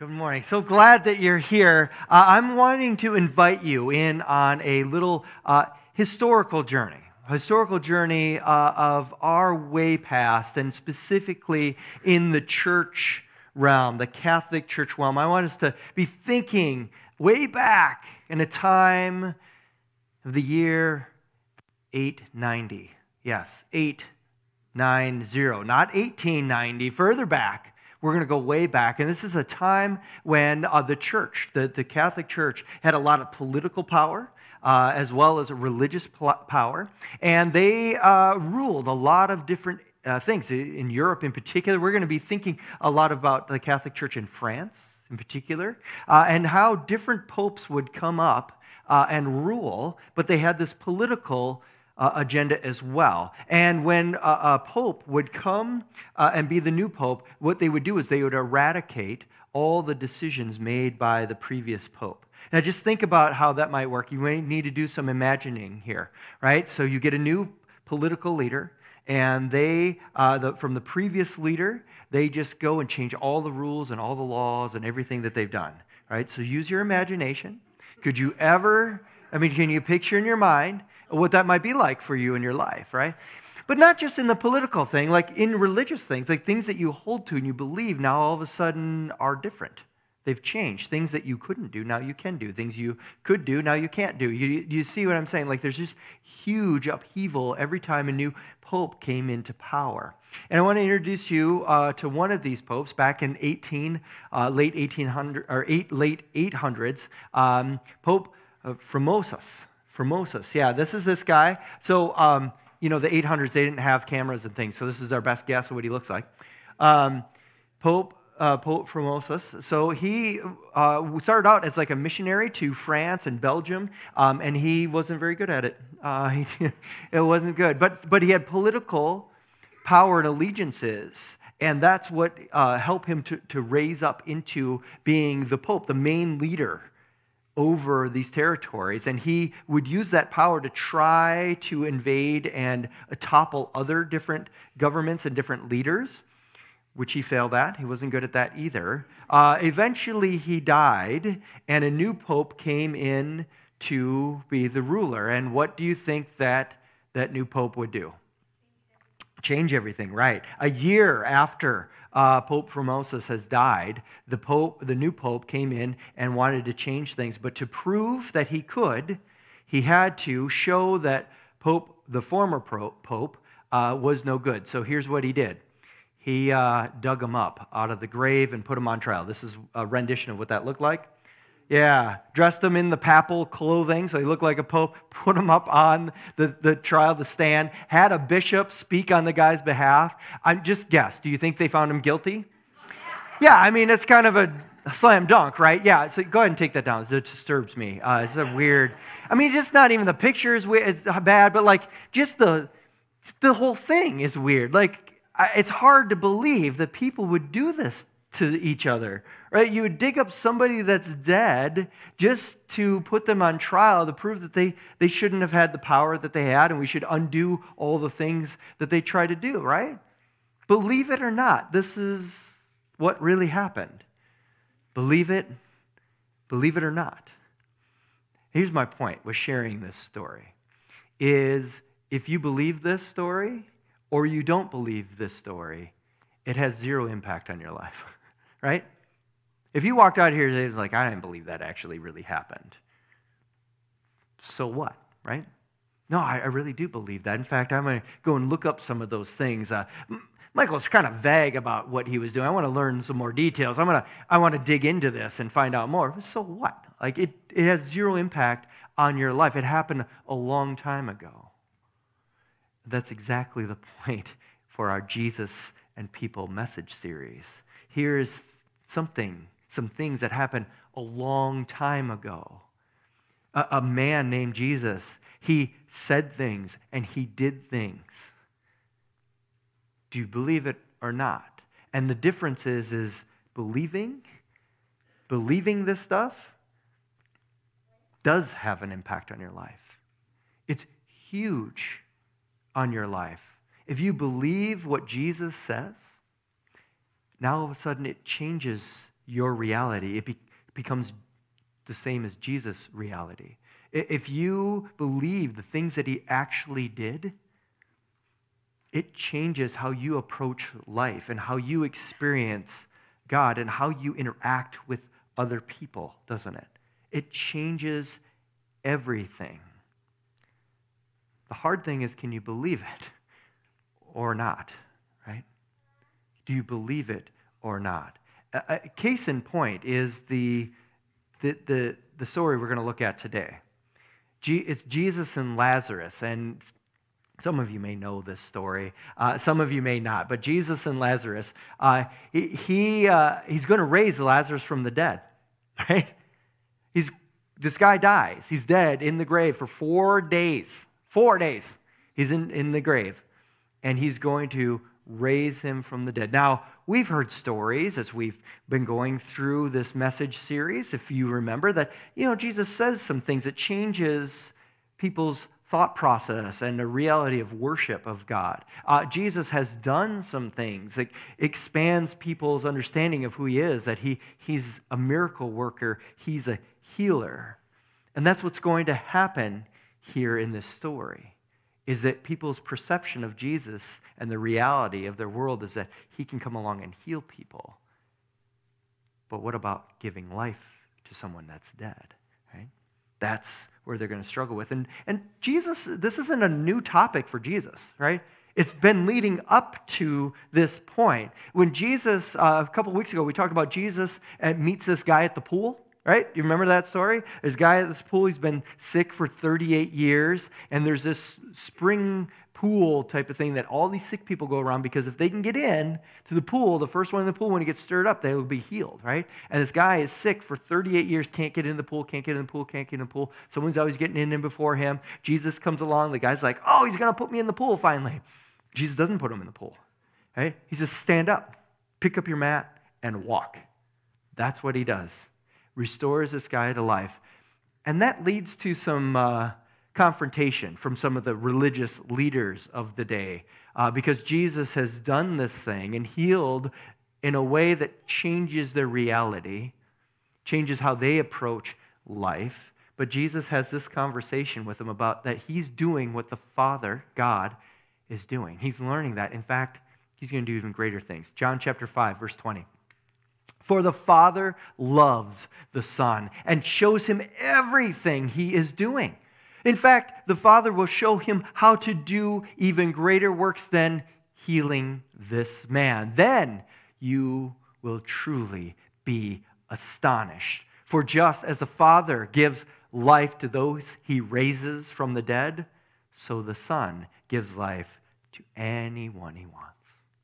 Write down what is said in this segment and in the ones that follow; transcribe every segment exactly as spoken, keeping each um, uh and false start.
Good morning. So glad that you're here. Uh, I'm wanting to invite you in on a little uh, historical journey, historical journey uh, of our way past, and specifically in the church realm, the Catholic Church realm. I want us to be thinking way back in a time of the year eight ninety. Yes, eight ninety, not eighteen ninety, further back. We're going to go way back, and this is a time when uh, the church, the, the Catholic Church, had a lot of political power, uh, as well as a religious pl- power, and they uh, ruled a lot of different uh, things. In Europe in particular, we're going to be thinking a lot about the Catholic Church in France in particular, uh, and how different popes would come up uh, and rule, but they had this political Uh, agenda as well. And when uh, a pope would come uh, and be the new pope, what they would do is they would eradicate all the decisions made by the previous pope. Now just think about how that might work. You may need to do some imagining here, right? So you get a new political leader, and they, uh, the, from the previous leader, they just go and change all the rules and all the laws and everything that they've done, right? So use your imagination. Could you ever, I mean, can you picture in your mind what that might be like for you in your life, right? But not just in the political thing, like in religious things, like things that you hold to and you believe now all of a sudden are different. They've changed. Things that you couldn't do, now you can do. Things you could do, now you can't do. You, you see what I'm saying? Like there's just huge upheaval every time a new pope came into power. And I want to introduce you uh, to one of these popes back in eighteen, uh, late eighteen hundred or eight, late eight hundreds, um, Pope uh, Formosus. Formosus, yeah, this is this guy. So, um, you know, the eight hundreds, they didn't have cameras and things, so this is our best guess of what he looks like. Um, Pope uh, Pope Formosus. So he uh, started out as like a missionary to France and Belgium, um, and he wasn't very good at it. Uh, he, it wasn't good, but but he had political power and allegiances, and that's what uh, helped him to, to raise up into being the Pope, the main leader over these territories, and he would use that power to try to invade and topple other different governments and different leaders, which he failed at. He wasn't good at that either. Uh, eventually, he died, and a new pope came in to be the ruler. And what do you think that that new pope would do? Change everything, right? A year after uh, Pope Formosus has died, the pope, the new pope, came in and wanted to change things. But to prove that he could, he had to show that Pope, the former pope, uh, was no good. So here's what he did: he uh, dug him up out of the grave and put him on trial. This is a rendition of what that looked like. Yeah, dressed him in the papal clothing, so he looked like a pope, put him up on the, the trial, the stand, had a bishop speak on the guy's behalf. I just guess, do you think they found him guilty? Yeah, I mean, it's kind of a slam dunk, right? Yeah, so go ahead and take that down. It disturbs me. Uh, it's a weird, I mean, just not even the picture is weird, it's bad, but like just the, the whole thing is weird. Like, it's hard to believe that people would do this to each other, right? You would dig up somebody that's dead just to put them on trial to prove that they, they shouldn't have had the power that they had, and we should undo all the things that they try to do, right? Believe it or not, this is what really happened. Believe it, believe it or not. Here's my point with sharing this story, is if you believe this story or you don't believe this story, it has zero impact on your life. Right? If you walked out here today and was like, I didn't believe that actually really happened. So what, right? No, I, I really do believe that. In fact, I'm going to go and look up some of those things. Uh, Michael's kind of vague about what he was doing. I want to learn some more details. I'm gonna, I want to dig into this and find out more. So what? Like it, it has zero impact on your life. It happened a long time ago. That's exactly the point for our Jesus and People message series. Here is something, some things that happened a long time ago. A, a man named Jesus, he said things and he did things. Do you believe it or not? And the difference is, is believing, believing this stuff does have an impact on your life. It's huge on your life. If you believe what Jesus says, now all of a sudden it changes your reality. It be, becomes the same as Jesus' reality. If you believe the things that he actually did, it changes how you approach life and how you experience God and how you interact with other people, doesn't it? It changes everything. The hard thing is, can you believe it or not, right? Do you believe it or not? A case in point is the, the, the, the story we're going to look at today. It's Jesus and Lazarus, and some of you may know this story. Uh, some of you may not. But Jesus and Lazarus, uh, he, he uh, he's going to raise Lazarus from the dead, right? He's this guy dies. He's dead in the grave for four days. Four days. He's in, in the grave, and he's going to raise him from the dead. Now, we've heard stories as we've been going through this message series, if you remember, that, you know, Jesus says some things that changes people's thought process and the reality of worship of God. Uh, Jesus has done some things that expands people's understanding of who he is, that he, he's a miracle worker, he's a healer. And that's what's going to happen here in this story, is that people's perception of Jesus and the reality of their world is that he can come along and heal people. But what about giving life to someone that's dead, right? That's where they're going to struggle with. And, and Jesus, this isn't a new topic for Jesus, right? It's been leading up to this point. When Jesus, uh, a couple weeks ago, we talked about Jesus and meets this guy at the pool, right? You remember that story? There's a guy at this pool, he's been sick for thirty-eight years, and there's this spring pool type of thing that all these sick people go around, because if they can get in to the pool, the first one in the pool, when he gets stirred up, they will be healed, right? And this guy is sick for thirty-eight years, can't get in the pool, can't get in the pool, can't get in the pool. Someone's always getting in before him. Jesus comes along, the guy's like, oh, he's going to put me in the pool finally. Jesus doesn't put him in the pool, right? He says, stand up, pick up your mat, and walk. That's what he does. Restores this guy to life. And that leads to some uh, confrontation from some of the religious leaders of the day, uh, because Jesus has done this thing and healed in a way that changes their reality, changes how they approach life. But Jesus has this conversation with them about that he's doing what the Father, God, is doing. He's learning that. In fact, he's going to do even greater things. John chapter five, verse twenty. For the Father loves the Son and shows him everything he is doing. In fact, the Father will show him how to do even greater works than healing this man. Then you will truly be astonished. For just as the Father gives life to those he raises from the dead, so the Son gives life to anyone he wants.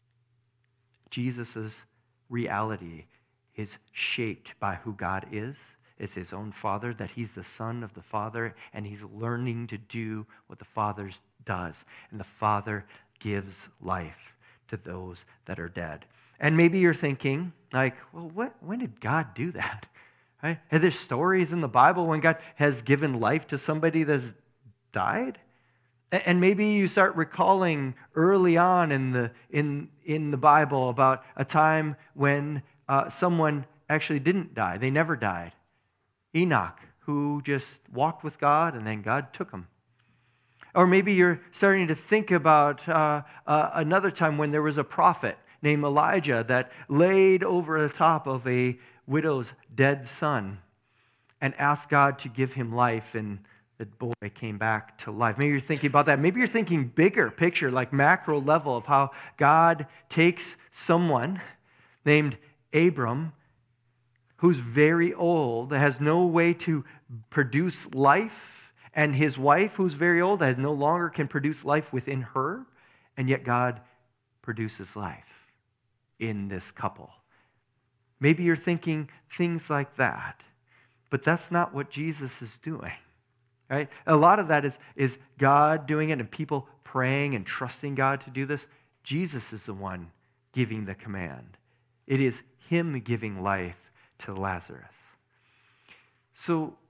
Jesus' reality is shaped by who God is. It's his own Father, that he's the Son of the Father, and he's learning to do what the Father does. And the Father gives life to those that are dead. And maybe you're thinking, like, well, what? When did God do that? Right? Are there stories in the Bible when God has given life to somebody that's died? And maybe you start recalling early on in the in in the Bible about a time when uh, someone actually didn't die. They never died. Enoch, who just walked with God, and then God took him. Or maybe you're starting to think about uh, uh, another time when there was a prophet named Elijah that laid over the top of a widow's dead son and asked God to give him life, and the boy came back to life. Maybe you're thinking about that. Maybe you're thinking bigger picture, like macro level of how God takes someone named Abram, who's very old, has no way to produce life, and his wife, who's very old, has no longer can produce life within her, and yet God produces life in this couple. Maybe you're thinking things like that, but that's not what Jesus is doing, right? A lot of that is, is God doing it and people praying and trusting God to do this. Jesus is the one giving the command. It is him giving life to Lazarus. So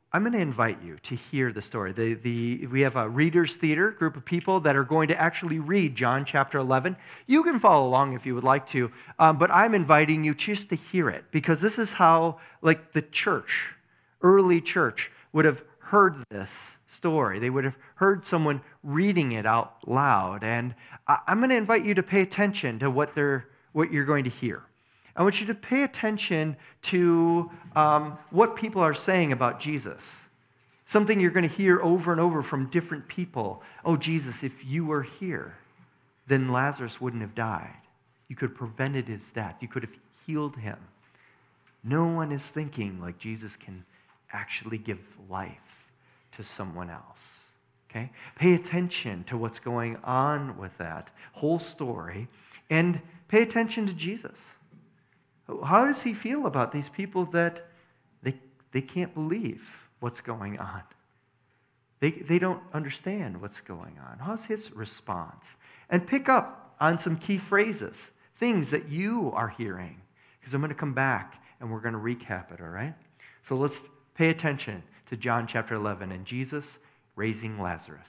I'm going to invite you to hear the story. The, the, we have a Reader's Theater group of people that are going to actually read John chapter eleven. You can follow along if you would like to, um, but I'm inviting you just to hear it, because this is how, like, the church, early church, would have heard this story. They would have heard someone reading it out loud. And I, I'm going to invite you to pay attention to what they're, what you're going to hear. I want you to pay attention to um, what people are saying about Jesus. Something you're going to hear over and over from different people. Oh, Jesus, if you were here, then Lazarus wouldn't have died. You could have prevented his death. You could have healed him. No one is thinking like Jesus can actually give life to someone else. Okay? Pay attention to what's going on with that whole story, and pay attention to Jesus. How does he feel about these people that they, they can't believe what's going on? They, they don't understand what's going on. How's his response? And pick up on some key phrases, things that you are hearing, because I'm going to come back and we're going to recap it, all right? So let's pay attention to John chapter eleven and Jesus raising Lazarus.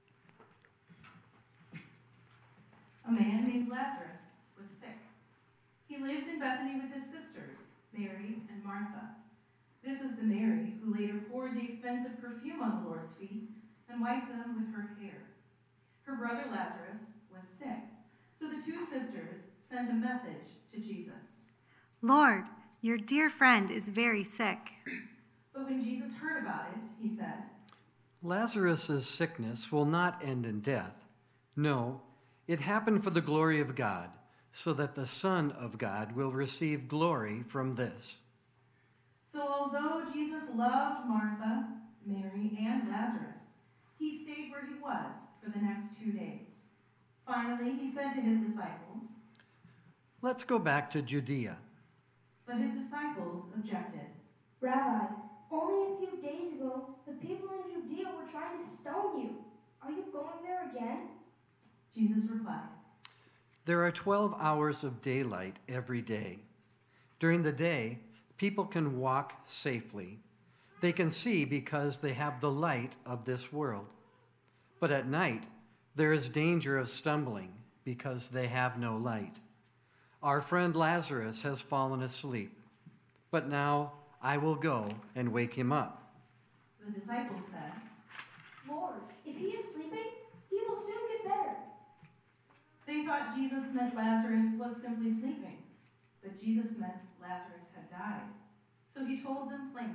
A man named Lazarus was sick. He lived in Bethany with his sisters, Mary and Martha. This is the Mary who later poured the expensive perfume on the Lord's feet and wiped them with her hair. Her brother Lazarus was sick, so the two sisters sent a message to Jesus. Lord, your dear friend is very sick. But when Jesus heard about it, he said, Lazarus' sickness will not end in death. No, it happened for the glory of God, so that the Son of God will receive glory from this. So although Jesus loved Martha, Mary, and Lazarus, he stayed where he was for the next two days. Finally, he said to his disciples, Let's go back to Judea. But his disciples objected. Rabbi, only a few days ago, the people in Judea were trying to stone you. Are you going there again? Jesus replied, There are twelve hours of daylight every day. During the day, people can walk safely. They can see because they have the light of this world. But at night, there is danger of stumbling because they have no light. Our friend Lazarus has fallen asleep, but now I will go and wake him up. The disciples said, Lord, if he is sleeping, he will soon get better. They thought Jesus meant Lazarus was simply sleeping, but Jesus meant Lazarus had died. So he told them plainly,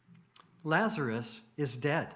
Lazarus is dead.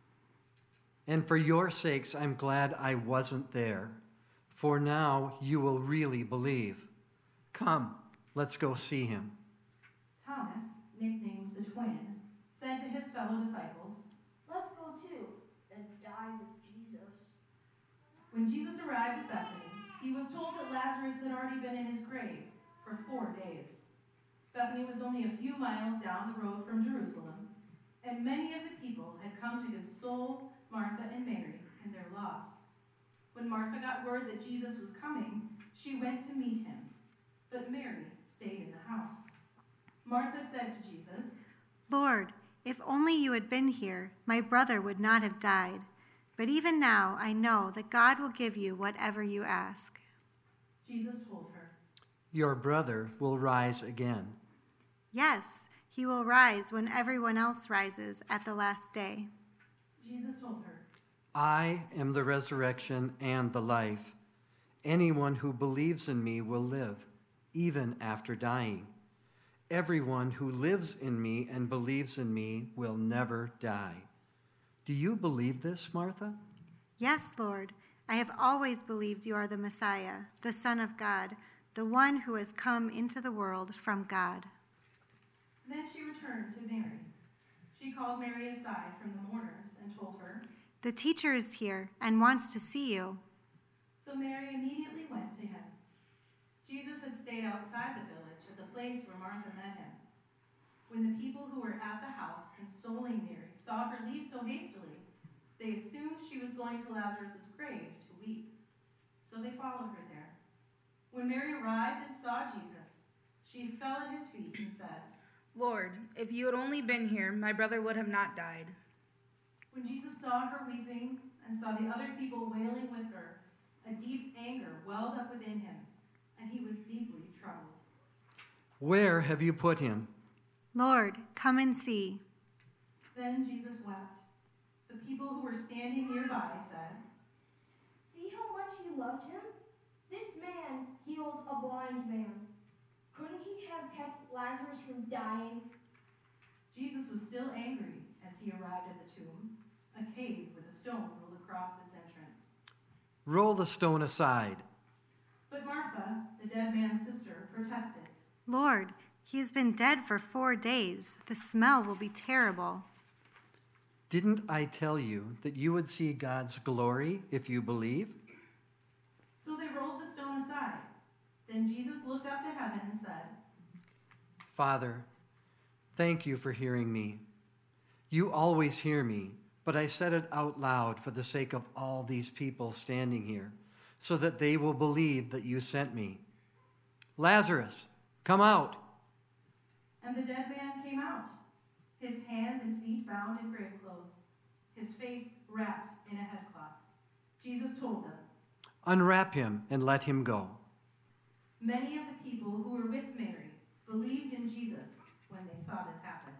And for your sakes, I'm glad I wasn't there, for now you will really believe. Come, let's go see him. Thomas, nicknamed the twin, said to his fellow disciples, Let's go too, and die with Jesus. When Jesus arrived at Bethany, he was told that Lazarus had already been in his grave for four days. Bethany was only a few miles down the road from Jerusalem, and many of the people had come to console Martha and Mary in their loss. When Martha got word that Jesus was coming, she went to meet him, but Mary stayed in the house. Martha said to Jesus, Lord, if only you had been here, my brother would not have died. But even now I know that God will give you whatever you ask. Jesus told her, Your brother will rise again. Yes, he will rise when everyone else rises at the last day. Jesus told her, I am the resurrection and the life. Anyone who believes in me will live, even after dying. Everyone who lives in me and believes in me will never die. Do you believe this, Martha? Yes, Lord, I have always believed you are the Messiah, the Son of God, the one who has come into the world from God. Then she returned to Mary. She called Mary aside from the mourners and told her, The teacher is here and wants to see you. So Mary immediately went to him. Jesus had stayed outside the village at the place where Martha met him. When the people who were at the house consoling Mary saw her leave so hastily, they assumed she was going to Lazarus' grave to weep. So they followed her there. When Mary arrived and saw Jesus, she fell at his feet and said, Lord, if you had only been here, my brother would have not died. When Jesus saw her weeping and saw the other people wailing with her, a deep anger welled up within him, and he was deeply troubled. Where have you put him? Lord, come and see. Then Jesus wept. The people who were standing nearby said, See how much he loved him? This man healed a blind man. Couldn't he have kept Lazarus from dying? Jesus was still angry as he arrived at the tomb, a cave with a stone rolled across its entrance. Roll the stone aside. But Martha, the dead man's sister, protested. Lord, he has been dead for four days. The smell will be terrible. Didn't I tell you that you would see God's glory if you believe? So they rolled the stone aside. Then Jesus looked up to heaven and said, Father, thank you for hearing me. You always hear me, but I said it out loud for the sake of all these people standing here, so that they will believe that you sent me. Lazarus, come out. And the dead man came out, his hands and feet bound in grave clothes, his face wrapped in a headcloth. Jesus told them, Unwrap him and let him go. Many of the people who were with Mary believed in Jesus when they saw this happen.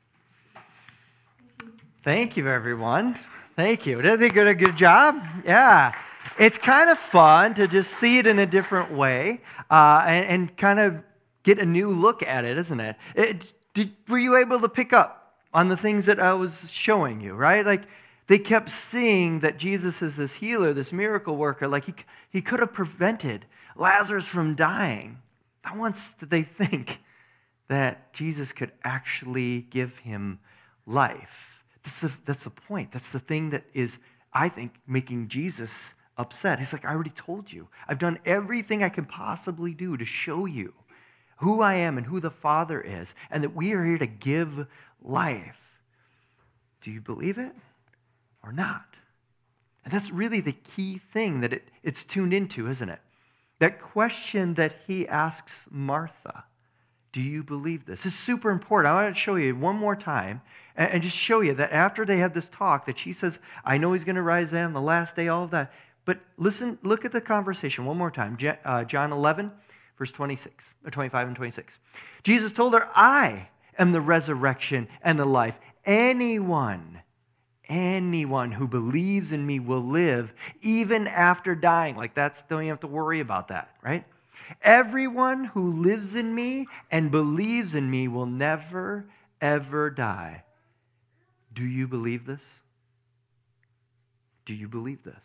Thank you, everyone. Thank you. Did they do a good job? Yeah. It's kind of fun to just see it in a different way uh, and, and kind of get a new look at it, isn't it? it did, were you able to pick up on the things that I was showing you, right? Like, they kept seeing that Jesus is this healer, this miracle worker. Like, he, he could have prevented Lazarus from dying. Not once did they think that Jesus could actually give him life. That's the, that's the point. That's the thing that is, I think, making Jesus upset. He's like, I already told you. I've done everything I can possibly do to show you who I am and who the Father is, and that we are here to give life. Do you believe it or not? And that's really the key thing that it, it's tuned into, isn't it? That question that he asks Martha, do you believe this? It's super important. I want to show you one more time and, and just show you that after they have this talk that she says, I know he's going to rise on the last day, all of that. But listen, look at the conversation one more time. Uh, John eleven, verse twenty-six, or twenty-five and twenty-six. Jesus told her, I am the resurrection and the life. Anyone, anyone who believes in me will live even after dying. Like, that's, don't you have to worry about that, right? Everyone who lives in me and believes in me will never, ever die. Do you believe this? Do you believe this?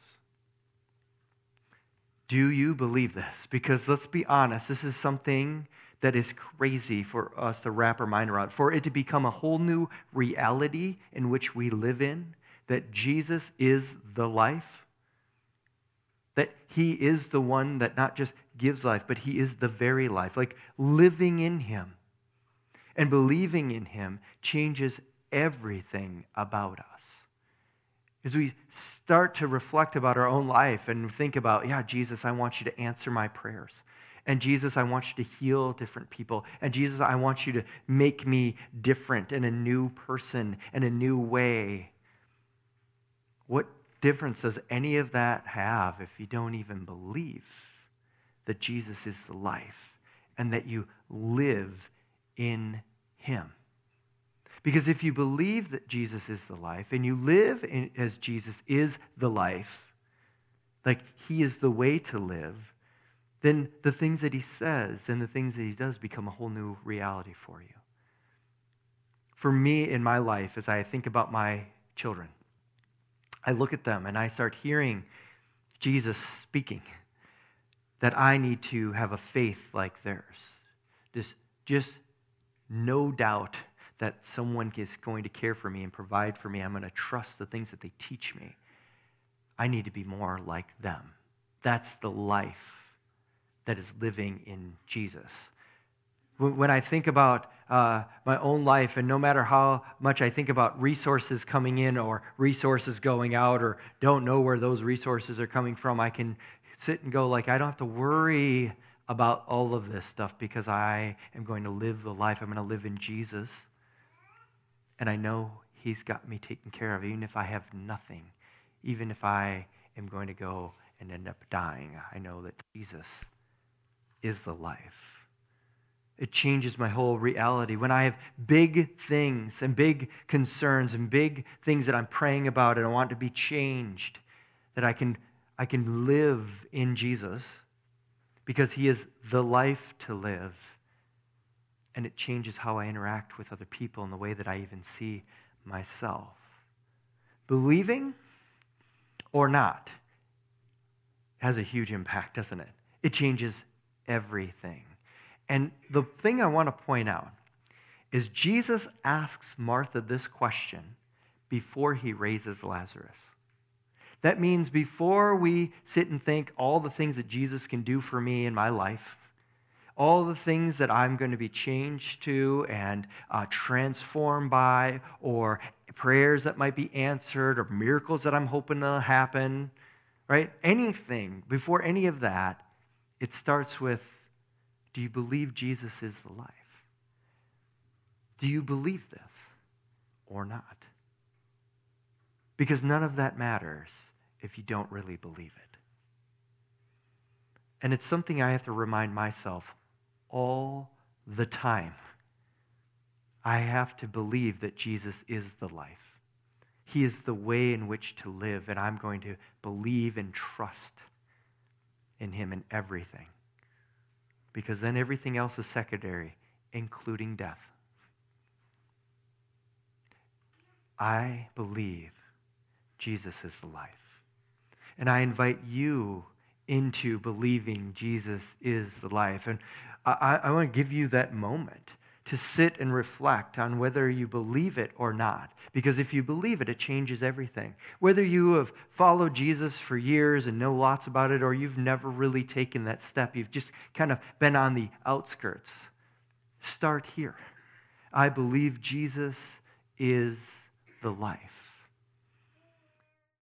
Do you believe this? Because let's be honest, this is something that is crazy for us to wrap our mind around, for it to become a whole new reality in which we live in, that Jesus is the life, that he is the one that not just gives life, but he is the very life. Like, living in him and believing in him changes everything about us. As we start to reflect about our own life and think about, yeah, Jesus, I want you to answer my prayers. And Jesus, I want you to heal different people. And Jesus, I want you to make me different and a new person in a new way. What difference does any of that have if you don't even believe that Jesus is the life and that you live in him? Because if you believe that Jesus is the life and you live in, as Jesus is the life, like he is the way to live, then the things that he says and the things that he does become a whole new reality for you. For me in my life, as I think about my children, I look at them and I start hearing Jesus speaking that I need to have a faith like theirs. Just, just no doubt that someone is going to care for me and provide for me. I'm going to trust the things that they teach me. I need to be more like them. That's the life that is living in Jesus. When I think about uh, my own life, and no matter how much I think about resources coming in or resources going out or don't know where those resources are coming from, I can sit and go like, I don't have to worry about all of this stuff because I am going to live the life. I'm going to live in Jesus. And I know he's got me taken care of, even if I have nothing, even if I am going to go and end up dying. I know that Jesus is the life. It changes my whole reality. When I have big things and big concerns and big things that I'm praying about and I want to be changed, that I can, I can live in Jesus because he is the life to live. And it changes how I interact with other people and the way that I even see myself. Believing or not has a huge impact, doesn't it? It changes everything. And the thing I want to point out is Jesus asks Martha this question before he raises Lazarus. That means before we sit and think all the things that Jesus can do for me in my life, all the things that I'm going to be changed to and uh, transformed by, or prayers that might be answered, or miracles that I'm hoping to happen, right? Anything, before any of that, it starts with, do you believe Jesus is the life? Do you believe this or not? Because none of that matters if you don't really believe it. And it's something I have to remind myself all the time. I have to believe that Jesus is the life. He is the way in which to live, and I'm going to believe and trust in him in everything. Because then everything else is secondary, including death. I believe Jesus is the life. And I invite you into believing Jesus is the life. And I, I want to give you that moment to sit and reflect on whether you believe it or not. Because if you believe it, it changes everything. Whether you have followed Jesus for years and know lots about it, or you've never really taken that step, you've just kind of been on the outskirts, start here. I believe Jesus is the life.